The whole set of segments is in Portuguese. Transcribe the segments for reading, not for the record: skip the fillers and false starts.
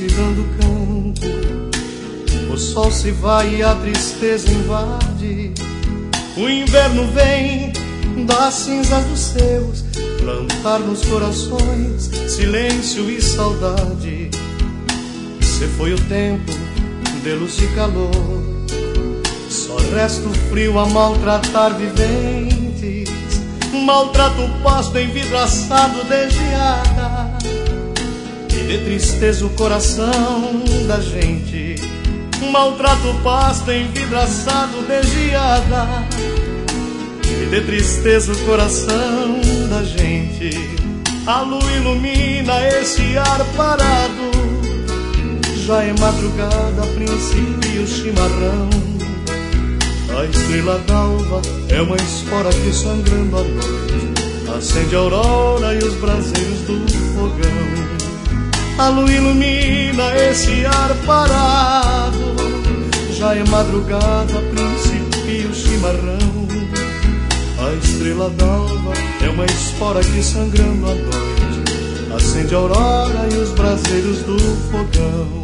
dando canto. O sol se vai e a tristeza invade. O inverno vem das cinzas dos seus, plantar nos corações silêncio e saudade. Se foi o tempo de luz e calor, só resta o frio a maltratar viventes. Maltrata o pasto envidraçado de geada, e de tristeza o coração da gente. Maltrata o pasto envidraçado de geada, e de tristeza o coração da gente. A lua ilumina esse ar parado, já é madrugada, principia o chimarrão. A estrela d'alva é uma espora que sangrando à noite acende a aurora e os braseiros do fogão. A lua ilumina esse ar parado, já é madrugada, principia o chimarrão. A estrela d'alva é uma espora que sangrando à noite acende a aurora e os braseiros do fogão.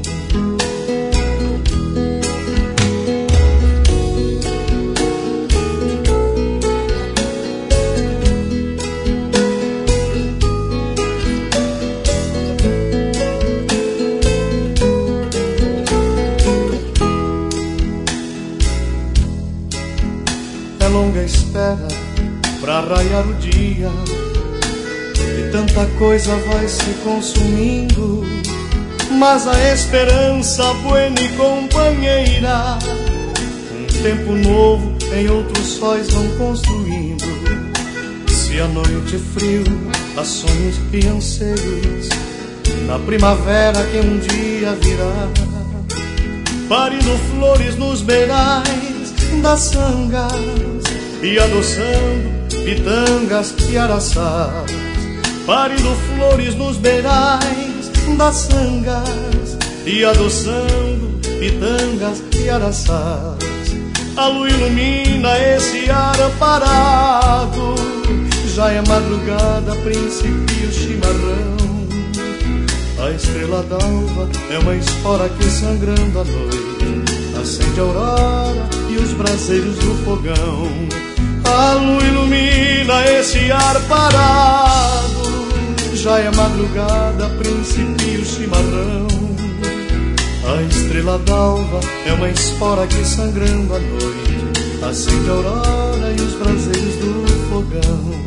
Longa espera pra raiar o dia, e tanta coisa vai se consumindo, mas a esperança buena e companheira, um tempo novo em outros sóis vão construindo. Se a noite é frio, há sonhos e anseios na primavera que um dia virá, parindo flores nos beirais das sangas e adoçando pitangas e araçás, parindo flores nos beirais das sangas e adoçando pitangas e araçás. A lua ilumina esse ar parado, já é madrugada, principia o chimarrão. A estrela d'alva é uma espora que sangrando à noite acende a aurora e os braseiros do fogão. A lua ilumina esse ar parado, já é madrugada, principia o chimarrão. A estrela d'alva é uma espora que sangrando à noite acende a aurora e os braseiros do fogão.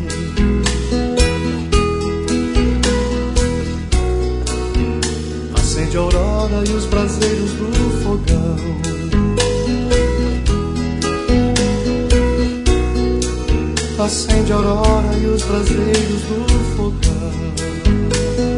Acende a aurora e os braseiros do fogão. Acende a aurora e os braseiros do fogão.